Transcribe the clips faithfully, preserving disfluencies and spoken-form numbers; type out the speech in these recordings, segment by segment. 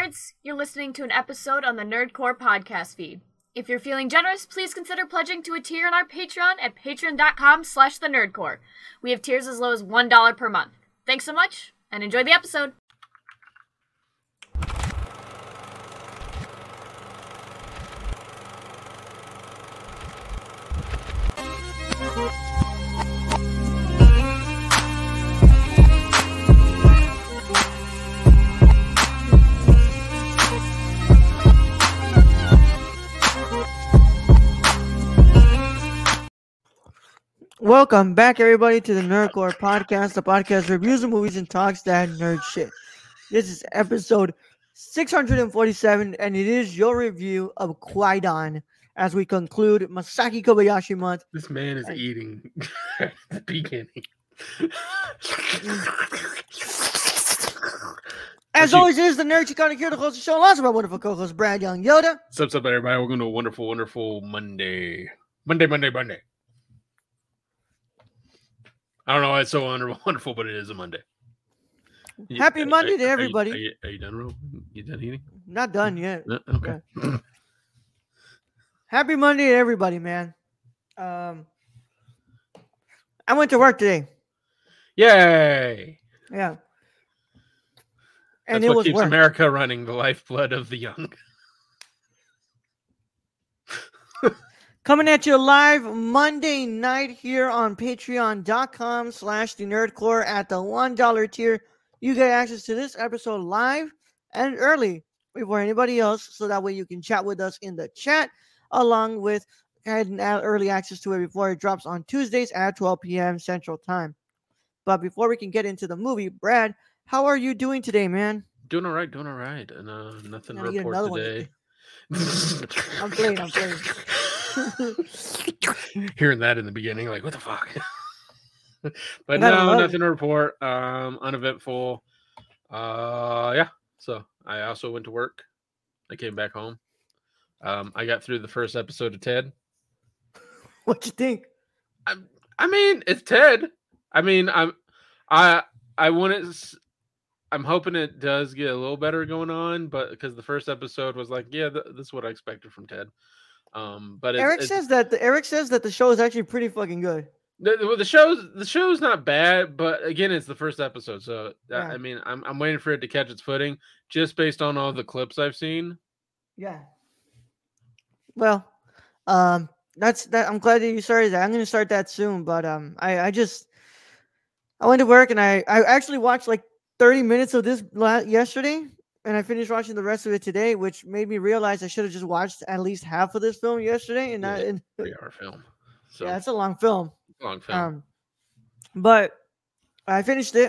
nerds! You're listening to an episode on the Nerdcore podcast feed. If you're feeling generous, please consider pledging to a tier on our Patreon at patreon.com slash the Nerdcore. We have tiers as low as one dollar per month. Thanks so much, and enjoy the episode. Welcome back, everybody, to the Nerdcore podcast, the podcast reviews of movies and talks that nerd shit. This is episode six hundred forty-seven, and it is your review of Qui-Gon as we conclude Masaki Kobayashi month. This man is and- eating at the beginning. As always, it is the Nerd Chicana here to host the show. Lots of our wonderful co-host Brad Young Yoda. What's up, everybody? Welcome to a wonderful, wonderful Monday. Monday, Monday, Monday. I don't know why it's so wonderful, but it is a Monday. You- Happy are- Monday are- to are you- everybody. Are you, are you done, Ro? You done eating? Not done yet. No? Okay. Happy Monday to everybody, man. Um, I went to work today. Yay! Yeah. That's And it what was keeps work. America running, the lifeblood of the young. Coming at you live Monday night here on patreon.com slash the nerdcore at the one dollar tier. You get access to this episode live and early before anybody else, so that way you can chat with us in the chat, along with having early access to it before it drops on Tuesdays at twelve p.m. Central Time. But before we can get into the movie, Brad, how are you doing today, man? Doing all right, doing all right. And uh, nothing to Gotta get report another one. today. I'm playing, I'm playing. Hearing that in the beginning, like, what the fuck? But I gotta no, love nothing to report. Um, uneventful. Uh, yeah. So I also went to work. I came back home. Um, I got through the first episode of Ted. What you think? I, I mean, it's Ted. I mean, I'm, I, I want it. I'm hoping it does get a little better going on, but because the first episode was like, yeah, th- this is what I expected from Ted. Um, but it's, Eric it's, says that the, Eric says that the show is actually pretty fucking good. The, the- the show's the show's not bad, but again, it's the first episode, so uh, Yeah. I mean, I'm I'm waiting for it to catch its footing, just based on all the clips I've seen. Yeah. Well, um, that's that. I'm glad that you started that. I'm gonna start that soon, but um, I I just I went to work and I I actually watched like thirty minutes of this la- yesterday, and I finished watching the rest of it today, which made me realize I should have just watched at least half of this film yesterday, and not. Yeah, And, Three-hour film, so yeah, it's a long film. long film. Um, but I finished it,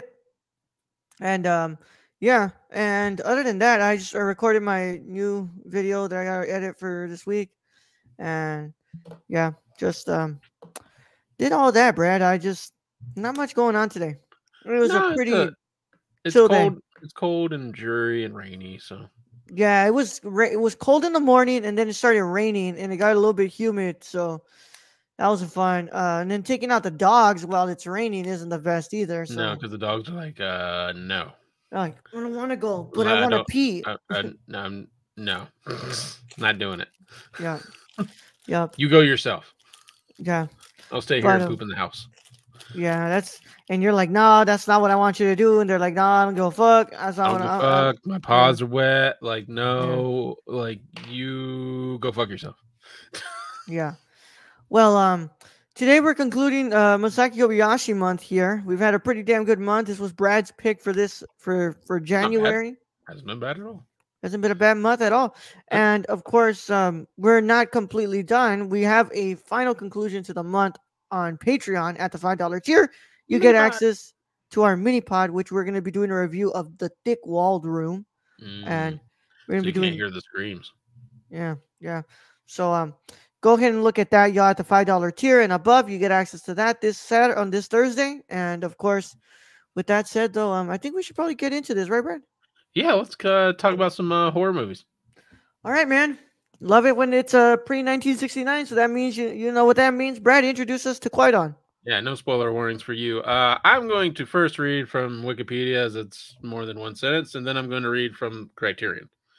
and um, yeah. And other than that, I just uh, recorded my new video that I gotta edit for this week, and yeah, just um, did all that, Brad. I just not much going on today. It was No, a it's pretty a- it's chill day. cold. It's cold and dreary and rainy. So Yeah. It was ra- it was cold in the morning, and then it started raining, and it got a little bit humid. So that was fun. Uh, and then taking out the dogs while it's raining isn't the best either. So no, because the dogs are like, uh, no, like, I don't want to go, but No, I I want to don't- pee. I, I, no, I'm- no, not doing it. Yeah. Yep. You go yourself. Yeah. I'll stay here But, and um, poop in the house. Yeah. That's and you're like, no, that's not what I want you to do. And they're like, no, I don't give a fuck. That's I not don't what give I, a fuck. My paws are wet. Like, no, like you go fuck yourself. Yeah. Well, um, today we're concluding uh Masaki Kobayashi month here. We've had a pretty damn good month. This was Brad's pick for this for for January. Hasn't been bad at all. Hasn't been a bad month at all. And of course, um, we're not completely done. We have a final conclusion to the month on Patreon at the five dollar tier. You get Mini pod. access to our mini pod, which we're going to be doing a review of the Thick Walled Room, and Mm, we're going so to you be can't doing hear the screams. yeah, yeah. So um, go ahead and look at that, y'all, at the five dollar tier and above. You get access to that this Saturday on this Thursday. And of course, with that said, though, um, I think we should probably get into this, right, Brad? Yeah, let's uh, talk about some uh, horror movies. All right, man. Love it when it's uh, pre nineteen sixty-nine. So that means you you know what that means. Brad, introduce us to Qui-Gon. Yeah, no spoiler warnings for you. Uh, I'm going to first read from Wikipedia, as it's more than one sentence, and then I'm going to read from Criterion.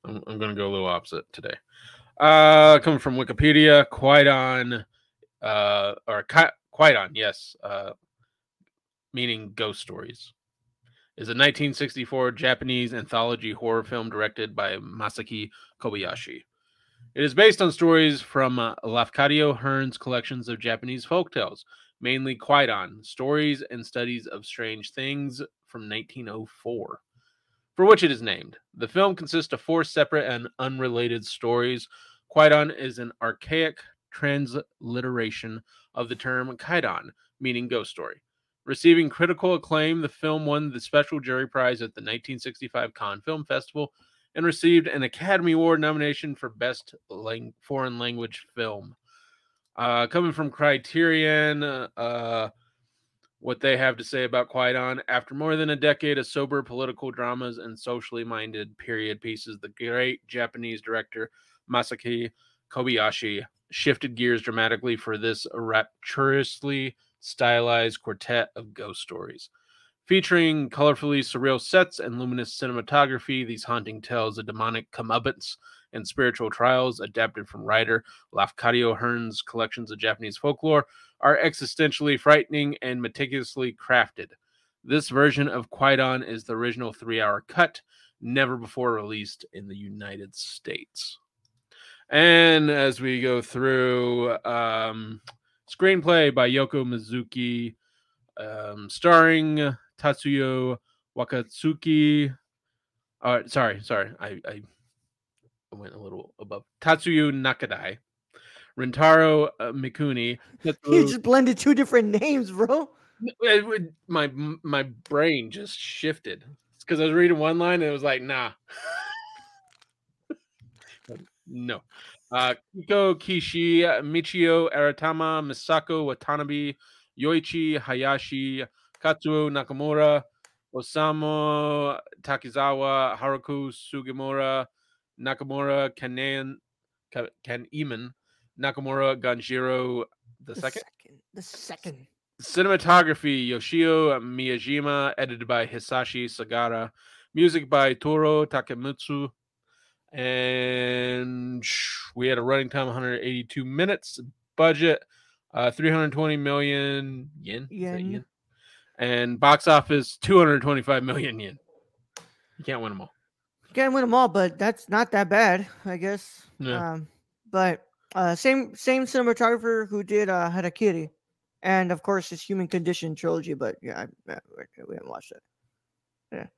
I'm, I'm going to go a little opposite today. Uh, coming from Wikipedia, Kwaidan, uh, or Ka- Kwaidan, yes, uh, meaning ghost stories, is a nineteen sixty-four Japanese anthology horror film directed by Masaki Kobayashi. It is based on stories from uh, Lafcadio Hearn's collections of Japanese folktales, mainly Kwaidan, stories and studies of strange things from nineteen oh four, for which it is named. The film consists of four separate and unrelated stories. Kwaidan is an archaic transliteration of the term kaidan, meaning ghost story. Receiving critical acclaim, the film won the Special Jury Prize at the nineteen sixty-five Cannes Film Festival and received an Academy Award nomination for Best Lang- Foreign Language Film. Uh, coming from Criterion, uh, what they have to say about Kwaidan: after more than a decade of sober political dramas and socially minded period pieces, the great Japanese director Masaki Kobayashi shifted gears dramatically for this rapturously stylized quartet of ghost stories. Featuring colorfully surreal sets and luminous cinematography, these haunting tales of demonic comeuppance and spiritual trials, adapted from writer Lafcadio Hearn's collections of Japanese folklore, are existentially frightening and meticulously crafted. This version of Kwaidan is the original three-hour cut, never before released in the United States. And as we go through, um, screenplay by Yoko Mizuki, um, starring Tatsuyo Wakatsuki. Uh, sorry, sorry, I, I went a little above. Tatsuyo Nakadai, Rintaro uh, Mikuni. You Tetsuo- just blended two different names, bro. it would- my my brain just shifted because I was reading one line and it was like, nah, no. Uh, Kiko Kishi, Michio Aratama, Misako Watanabe, Yoichi Hayashi, Katsuo Nakamura, Osamu Takizawa, Haruko Sugimura, Nakamura Kanen Kaneman, Nakamura Ganjiro the, The second. second. The second. Cinematography, Yoshio Miyajima, edited by Hisashi Sagara. Music by Toro Takemitsu. And we had a running time of one hundred eighty-two minutes. Budget, uh, three hundred twenty million yen. Is that Yen. yen? And box office, two hundred twenty-five million yen. You can't win them all. Can't win them all, but that's not that bad, I guess. Yeah. Um, but uh, same same cinematographer who did uh, Harakiri, and of course his Human Condition trilogy. But yeah, I, I, we haven't watched it. Yeah.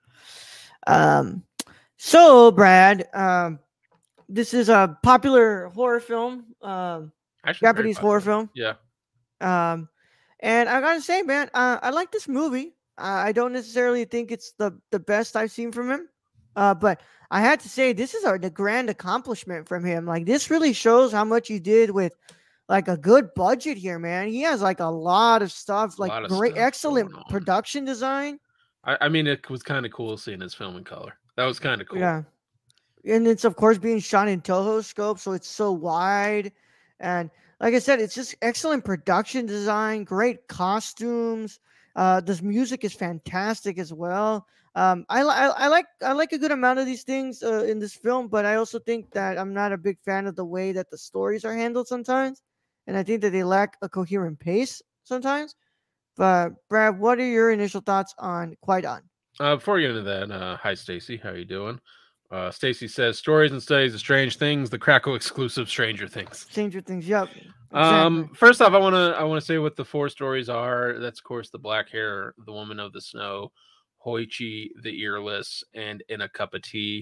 Um. So Brad, um, this is a popular horror film, um, Actually, very Japanese horror popular. film. Yeah. Um, and I gotta say, man, uh, I like this movie. Uh, I don't necessarily think it's the the best I've seen from him, uh, but I had to say this is a the grand accomplishment from him. Like this really shows how much he did with like a good budget here, man. He has like a lot of stuff, like lot of great, stuff excellent going on. production design. I, I mean, it was kind of cool seeing his film in color. That was kind of cool. Yeah, and it's of course being shot in Toho scope, so it's so wide, and like I said, it's just excellent production design, great costumes. Uh, this music is fantastic as well. Um, I, li- I I like I like a good amount of these things uh, in this film, but I also think that I'm not a big fan of the way that the stories are handled sometimes, and I think that they lack a coherent pace sometimes. But Brad, what are your initial thoughts on Qui-Gon? Uh, before we get into that, uh, hi Stacy, how you doing? Uh, Stacy says stories and studies of strange things, the Krakow exclusive Stranger Things. Stranger Things, yep. Exactly. Um, first off, I want to I want to say what the four stories are. That's of course the black hair, the woman of the snow, Hoichi the earless, and In a Cup of Tea.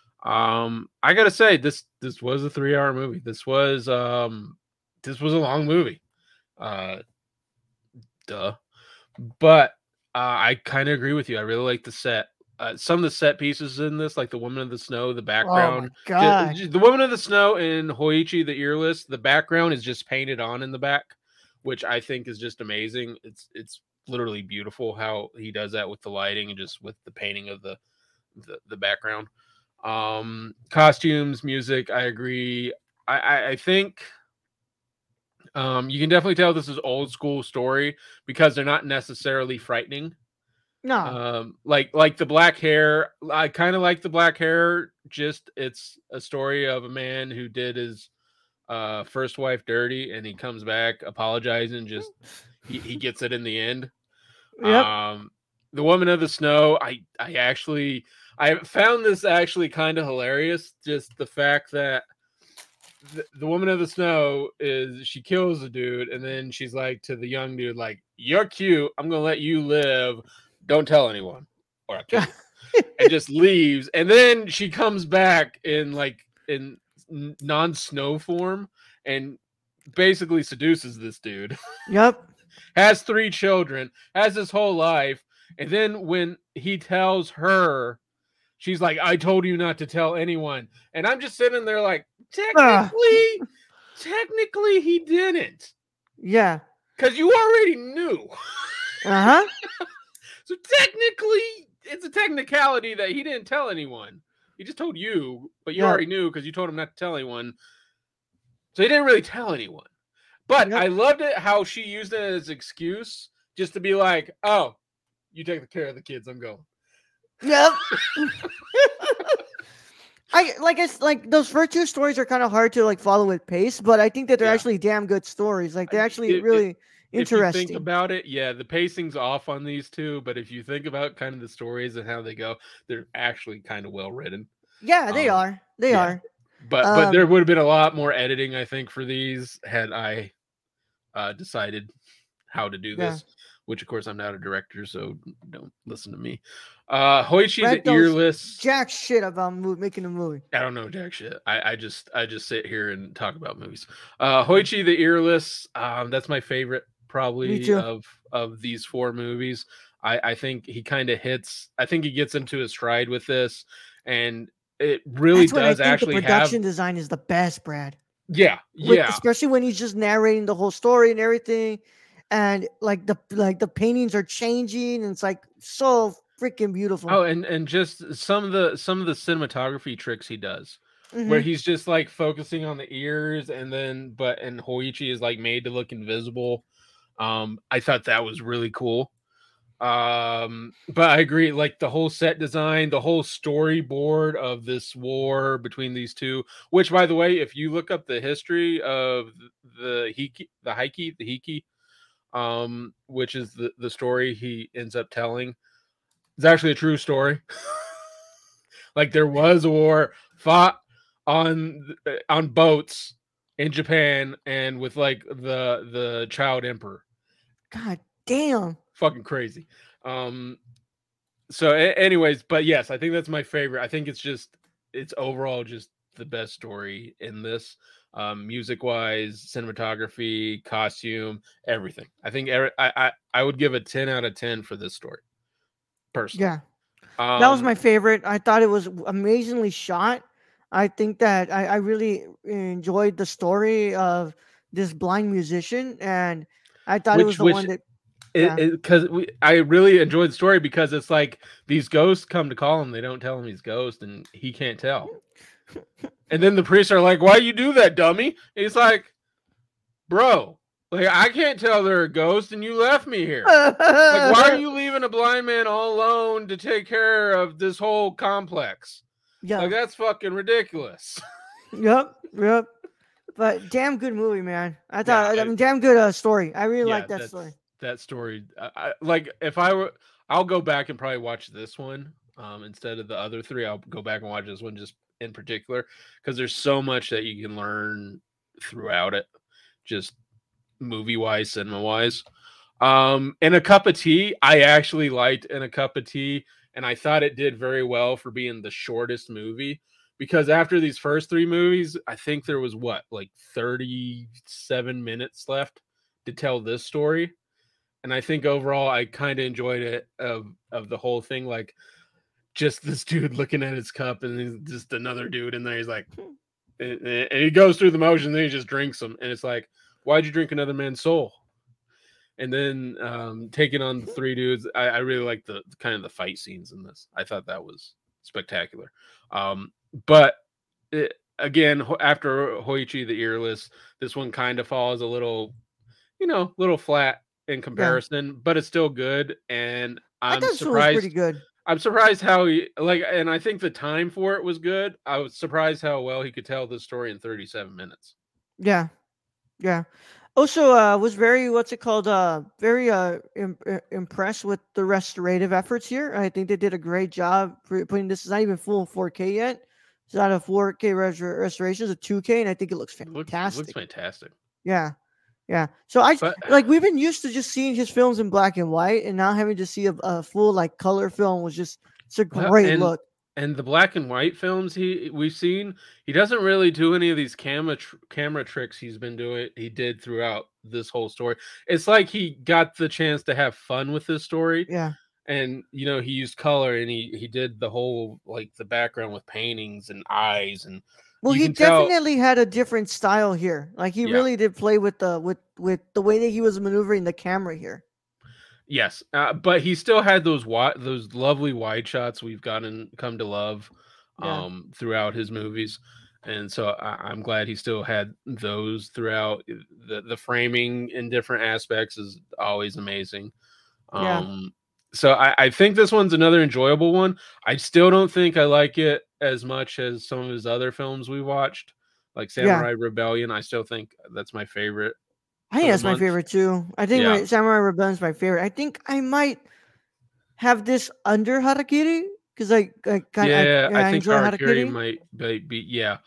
Um, I gotta say this this was a three hour movie. This was um this was a long movie. Uh, duh. But uh, I kind of agree with you. I really like the set. Uh, some of the set pieces in this, like the Woman of the Snow, the background. Oh my god! Ju- the Woman of the Snow in Hoichi the Earless, the background is just painted on in the back, which I think is just amazing. It's it's literally beautiful how he does that with the lighting and just with the painting of the the, the background. Um, costumes, music, I agree. I, I, I think um, you can definitely tell this is old school story because they're not necessarily frightening. No. Um, like like the black hair. I kind of like the black hair. Just it's a story of a man who did his uh first wife dirty, and he comes back apologizing. Just he, he gets it in the end. Yep. Um, the Woman of the Snow. I I actually I found this actually kind of hilarious. Just the fact that the, the Woman of the Snow is she kills a dude, and then she's like to the young dude, like, "You're cute. I'm gonna let you live. Don't tell anyone, or I'll kill you." And just leaves. And then she comes back in like in non-snow form and basically seduces this dude. Yep. Has three children, has his whole life, and then when he tells her, she's like, "I told you not to tell anyone." And I'm just sitting there like, technically, uh. technically he didn't. Yeah. Because you already knew. Uh-huh. So technically, it's a technicality that he didn't tell anyone. He just told you, but you yep. already knew because you told him not to tell anyone. So he didn't really tell anyone. But yep. I loved it how she used it as an excuse just to be like, "Oh, you take care of the kids. I'm going." Yep. I like it's like those first two stories are kind of hard to like follow with pace, but I think that they're yeah. actually damn good stories. Like they're actually it, really it, interesting. If you think about it, yeah, the pacing's off on these two, but if you think about kind of the stories and how they go, they're actually kind of well written. Yeah, they um, are. They yeah. are. But um, but there would have been a lot more editing, I think, for these had I uh, decided how to do this. Yeah. Which, of course, I'm not a director, so don't listen to me. Uh, Hoichi Brad the Earless. Jack shit about movie, making a movie. I don't know jack shit. I, I just I just sit here and talk about movies. Uh, Hoichi the Earless. Um, that's my favorite, probably of of these four movies. I, I think he kind of hits. I think he gets into his stride with this, and it really that's does I think actually the production have. design is the best, Brad. Yeah, With, yeah. Especially when he's just narrating the whole story and everything. And like the like the paintings are changing, and it's like so freaking beautiful. Oh, and and just some of the some of the cinematography tricks he does, mm-hmm. where he's just like focusing on the ears, and then but and Hoichi is like made to look invisible. Um, I thought that was really cool. Um, but I agree, like the whole set design, the whole storyboard of this war between these two. Which, by the way, if you look up the history of the Hiki, the Heike, the Hiki. Um, which is the, the story he ends up telling. It's actually a true story. Like there was a war fought on on boats in Japan and with like the the child emperor. God damn. Fucking crazy. Um so a- anyways, but yes, I think that's my favorite. I think it's just it's overall just the best story in this. Um, music wise, cinematography, costume, everything. I think every, I, I I would give a ten out of ten for this story. Personally. Yeah. Um, that was my favorite. I thought it was amazingly shot. I think that I, I really enjoyed the story of this blind musician, and I thought which, it was the which, one that because yeah. we I really enjoyed the story because it's like these ghosts come to call him, they don't tell him he's ghost, and he can't tell. And then the priests are like, "Why you do that, dummy?" And he's like, "Bro, like I can't tell they're a ghost, and you left me here. Like, why are you leaving a blind man all alone to take care of this whole complex? Yeah, like that's fucking ridiculous." Yep, yep. But damn good movie, man. I thought, yeah, I, I mean, damn good uh, story. I really yeah, like that story. That story, I, I, like if I were, I'll go back and probably watch this one um, instead of the other three. I'll go back and watch this one just. In particular, because there's so much that you can learn throughout it, just movie wise, cinema wise. Um, In a Cup of Tea, I actually liked In a Cup of Tea, and I thought it did very well for being the shortest movie. Because after these first three movies, I think there was what, like thirty-seven minutes left to tell this story, and I think overall I kind of enjoyed it of of the whole thing, like. Just this dude looking at his cup, and he's just another dude in there. He's like, and, and he goes through the motion, then he just drinks them, and it's like, why'd you drink another man's soul? And then um, taking on the three dudes, I, I really like the kind of the fight scenes in this. I thought that was spectacular. Um, but it, again, after Hoichi the Earless, this one kind of falls a little, you know, little flat in comparison, but it's still good. And I I'm thought this one was pretty surprised. good. I'm surprised how he like, and I think the time for it was good. I was surprised how well he could tell this story in thirty-seven minutes. Yeah, yeah. Also, uh, was very what's it called? Uh, very uh im- uh, impressed with the restorative efforts here. I think they did a great job for putting this. It's not even full four K yet. It's not a four K res- restoration. It's a two K, and I think it looks It looks it looks fantastic. fantastic. Yeah, yeah. So I But like we've been used to just seeing his films in black and white, and now having to see a, a full like color film was just it's a well, great and look. and the black and white films he we've seen, he doesn't really do any of these camera tr- camera tricks he's been doing. He did throughout this whole story. It's like he got the chance to have fun with this story, Yeah. and you know he used color and he he did the whole like the background with paintings and eyes, and Well, you he can tell. definitely had a different style here. Like he Yeah. really did play with the with with the way that he was maneuvering the camera here. Yes, uh, but he still had those wi- those lovely wide shots we've gotten come to love Yeah. um, throughout his movies, and so I, I'm glad he still had those throughout. the The framing in different aspects is always amazing. Yeah. Um, so I, I think this one's another enjoyable one. I still don't think I like it as much as some of his other films we watched, like Yeah. Samurai Rebellion. I still think that's my favorite. I think for the that's my month. favorite too. I think Yeah. my Samurai Rebellion is my favorite. I think I might have this under Harakiri because I I kind I, Yeah, yeah, I I think enjoy Harakiri Harakiri. might be, be yeah.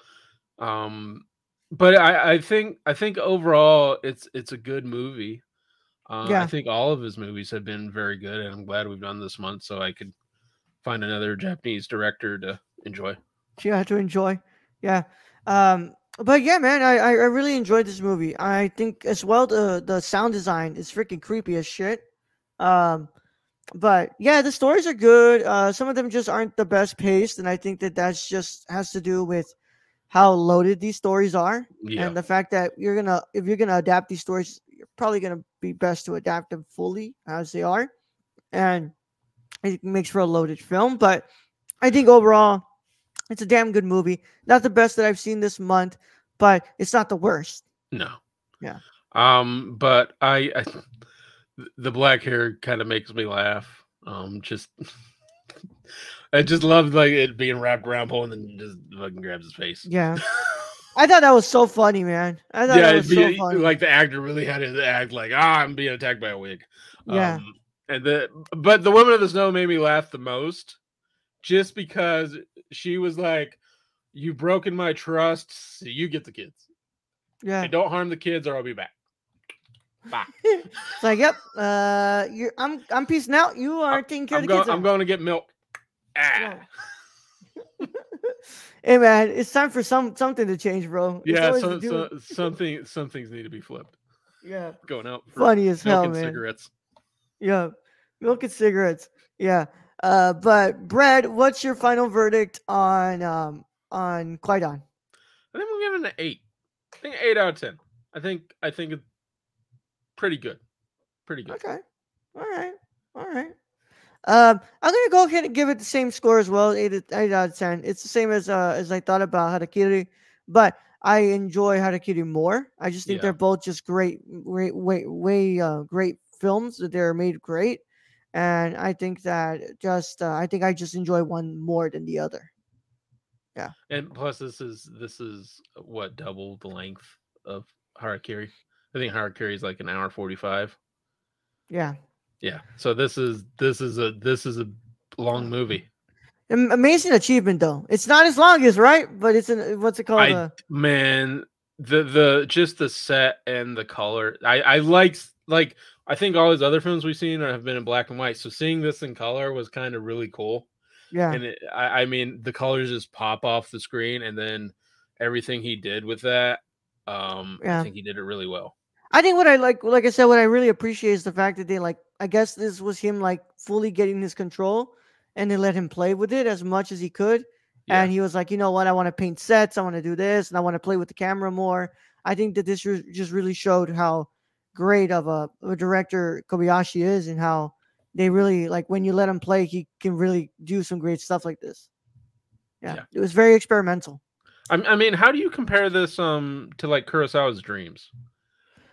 Um, but I, I think I think overall it's it's a good movie. Uh, I Yeah. think all of his movies have been very good, and I'm glad we've done this month so I could find another Japanese director to enjoy. Yeah, to enjoy. Yeah. Um but yeah, man, I, I I really enjoyed this movie. I think as well the the sound design is freaking creepy as shit. Um but yeah, the stories are good. Uh some of them just aren't the best paced, and I think that that's just has to do with how loaded these stories are, Yeah, and the fact that you're gonna if you're gonna adapt these stories, you're probably gonna be best to adapt them fully as they are, and it makes for a loaded film. But I think overall it's a damn good movie. Not the best that I've seen this month, but it's not the worst. no. Yeah. Um, but I, I the black hair kind of makes me laugh. Um, just I just love like it being wrapped around Paul and then just fucking grabs his face. Yeah. I thought that was so funny, man. I thought Yeah, that it'd was so be funny. like the actor really had to act like, ah, I'm being attacked by a wig. Yeah. Um, and the but the Woman of the Snow made me laugh the most, just because she was like, "You've broken my trust, so you get the kids. Yeah. And don't harm the kids, or I'll be back." Bye. It's like, yep. Uh, you're. I'm. I'm peacing out. You are taking care I'm, of the go- kids. I'm going to get milk. Ah. Hey man, it's time for some something to change, bro. It's Yeah, always so, the dude- so something some things need to be flipped. Yeah. Going out for Funny as milk hell, and man. cigarettes. Yeah. Milk and cigarettes. Yeah. Uh, but Brad, what's your final verdict on um on Qui-Gon? I think we'll give it an eight. I think eight out of ten. I think I think it's pretty good. Pretty good. Okay. All right. All right. Um, I'm gonna go ahead and give it the same score as well, eight, eight out of ten. It's the same as uh as I thought about Harakiri, but I enjoy Harakiri more. I just think Yeah. they're both just great, great, way, way, uh, great films that they're made great, and I think that just uh, I think I just enjoy one more than the other. Yeah. And plus, this is this is what double the length of Harakiri. I think Harakiri is like an hour forty-five. Yeah. Yeah. So this is this is a this is a long movie. Am- Amazing achievement though. It's not as long as right, but it's an what's it called? I Uh, man, the the just the set and the color. I I like like I think all his other films we've seen have been in black and white. So seeing this in color was kind of really cool. yeah. And it, I, I mean, the colors just pop off the screen, and then everything he did with that, um, Yeah. I think he did it really well. I think what I like, like I said, what I really appreciate is the fact that they like. I guess this was him like fully getting his control, and they let him play with it as much as he could. Yeah. And he was like, you know what, I want to paint sets, I want to do this, and I want to play with the camera more. I think that this re- just really showed how great of a, a director Kobayashi is, and how they really like when you let him play, he can really do some great stuff like this. Yeah, Yeah. it was very experimental. I, I mean, how do you compare this um to like Kurosawa's Dreams?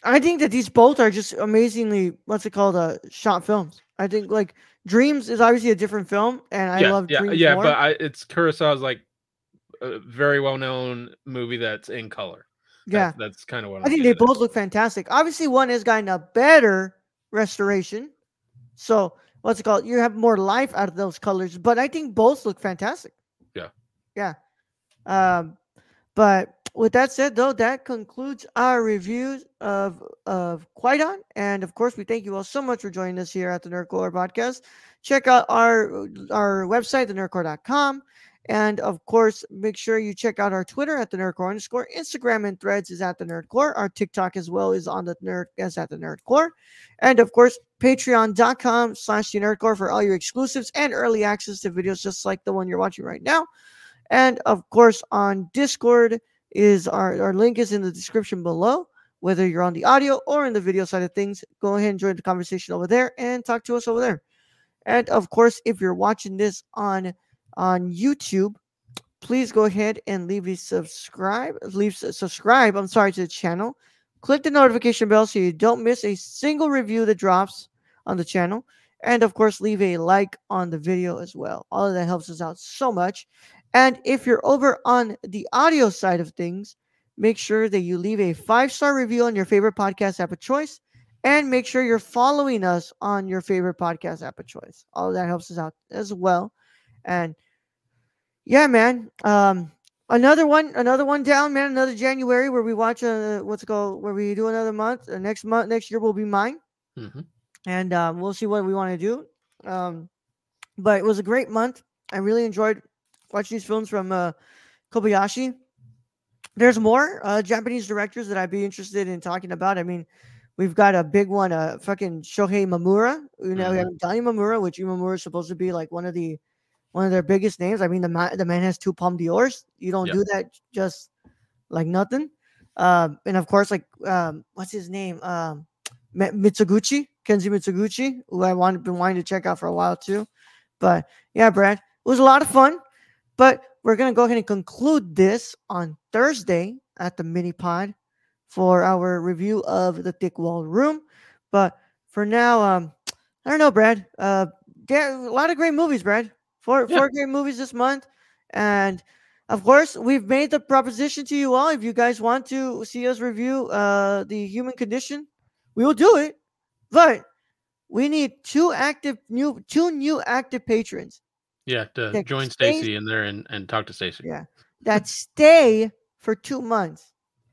I think that these both are just amazingly, what's it called, uh, shot films. I think like Dreams is obviously a different film, and I Yeah, love yeah, Dreams yeah. more. But I, it's Kurosawa's like a very well known movie that's in color. Yeah, That's that's kind of what I I'm think they getting at. both look fantastic. Obviously, one has gotten a better restoration, so what's it called? You have more life out of those colors, but I think both look fantastic. Yeah. Yeah. Um, but with that said, though, that concludes our reviews of of Qui-Gon, and of course, we thank you all so much for joining us here at the Nerdcore podcast. Check out our our website, the nerdcore dot com, and of course, make sure you check out our Twitter at the Nerdcore underscore. Instagram and Threads is at the Nerdcore. Our TikTok as well is on the Nerd is at the Nerdcore, and of course, patreon dot com slash the Nerdcore for all your exclusives and early access to videos just like the one you're watching right now. And of course, on Discord is our, our link is in the description below. Whether you're on the audio or in the video side of things, go ahead and join the conversation over there and talk to us over there. And of course, if you're watching this on on YouTube, please go ahead and leave a subscribe. Leave subscribe. I'm sorry to the channel. Click the notification bell so you don't miss a single review that drops on the channel. And of course, leave a like on the video as well. All of that helps us out so much. And if you're over on the audio side of things, make sure that you leave a five-star review on your favorite podcast app of choice. And make sure you're following us on your favorite podcast app of choice. All of that helps us out as well. And yeah, man. Um, another one, another one down, man. Another January where we watch uh what's it called, where we do another month. Uh, next month, next year will be mine. Mm-hmm. And um, we'll see what we want to do. Um, but it was a great month. I really enjoyed watching these films from uh, Kobayashi. There's more uh, Japanese directors that I'd be interested in talking about. I mean, we've got a big one, uh, fucking Shohei Mamura. You know, Mhm. we have Dani Mamura, which Imamura is supposed to be like one of the one of their biggest names. I mean, the man, the man has two Palme d'Ors. You don't Yep. do that just like nothing. Um, and of course, like um, what's his name? Um, Mitsuguchi, Kenji Mitsuguchi, who I wanted been wanting to check out for a while too. But yeah, Brad, it was a lot of fun. But we're gonna go ahead and conclude this on Thursday at the mini pod for our review of the Thick Walled Room. But for now, um, I don't know, Brad. Uh, yeah, a lot of great movies, Brad. Four Yeah. four great movies this month, and of course, we've made the proposition to you all. If you guys want to see us review uh the Human Condition, we will do it. But we need two active new two new active patrons. Yeah, to that join stay- Stacy in there and, and talk to Stacy. Yeah, that stay for two months.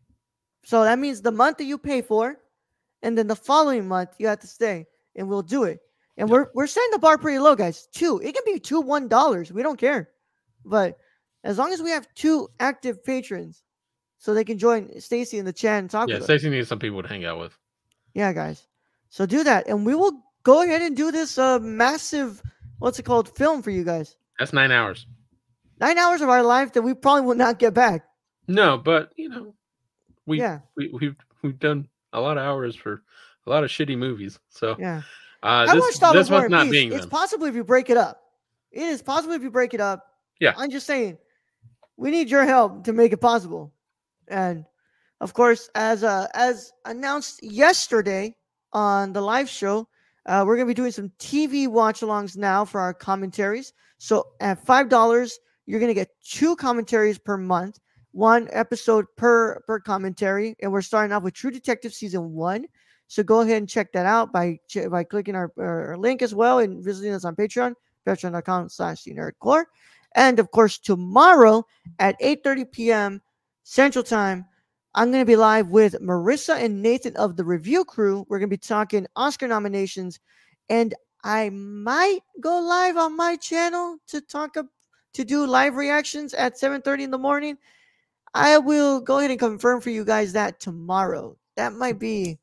So that means the month that you pay for, and then the following month you have to stay, and we'll do it. And Yeah. we're we're setting the bar pretty low, guys. Two. It can be two one dollars. We don't care. But as long as we have two active patrons, so they can join Stacy in the chat and talk Yeah, with us. Stacy needs some people to hang out with. Yeah, guys. So do that, and we will go ahead and do this uh massive, what's it called, film for you guys. That's nine hours. Nine hours of our life that we probably will not get back. No, but you know, we Yeah. we we've we've done a lot of hours for a lot of shitty movies. So Yeah. uh, I this watched all this of War one's and not Peace. being It's them. possible if you break it up. It is possible if you break it up. Yeah. I'm just saying, we need your help to make it possible. And of course, as uh, as announced yesterday on the live show, uh, we're gonna be doing some T V watch-alongs now for our commentaries. So at five dollars, you're gonna get two commentaries per month, one episode per per commentary, and we're starting off with True Detective season one. So go ahead and check that out by ch- by clicking our, our link as well and visiting us on Patreon, patreon dot com slash the nerdcore. And of course, tomorrow at eight thirty p.m. Central Time, I'm going to be live with Marissa and Nathan of the Review Crew. We're going to be talking Oscar nominations, and I might go live on my channel to talk ab- to do live reactions at seven thirty in the morning. I will go ahead and confirm for you guys that tomorrow. That might be.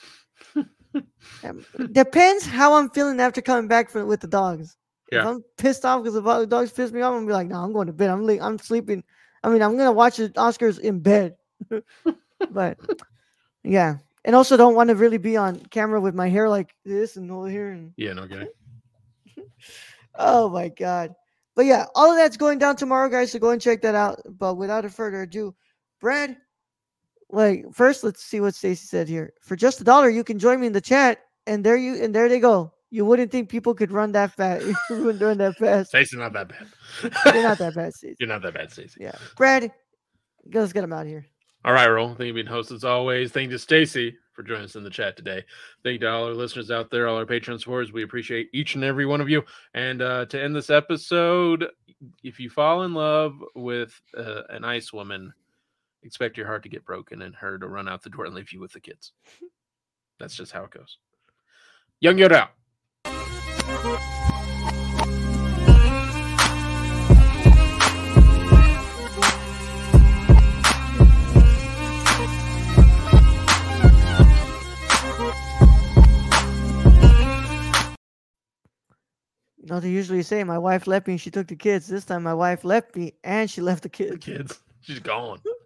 um, depends how I'm feeling after coming back from with the dogs. If Yeah. I'm pissed off because the dogs pissed me off, I'm gonna be like, no, I'm going to bed. I'm le- I'm sleeping. I mean, I'm gonna watch the Oscars in bed. But yeah, and also don't want to really be on camera with my hair like this and over here. And Yeah, no kidding. oh my god! But yeah, all of that's going down tomorrow, guys. So go and check that out. But without a further ado, Brad, Wait, first let's see what Stacy said here. For just a dollar, you can join me in the chat, and there you and there they go. You wouldn't think people could run that fast. You wouldn't run that fast. Stacey's not that bad. You're not that bad, Stacy. You're not that bad, Stacey. Yeah, Brad, let's get him out of here. All right, Roll. Thank you for being host as always. Thank you to Stacy for joining us in the chat today. Thank you to all our listeners out there, all our Patreon supporters. We appreciate each and every one of you. And uh, to end this episode, if you fall in love with uh, an ice woman, expect your heart to get broken and her to run out the door and leave you with the kids. That's just how it goes. Young Yoda out. You know, they usually say, my wife left me and she took the kids. This time my wife left me and she left the kids. The kids. She's gone.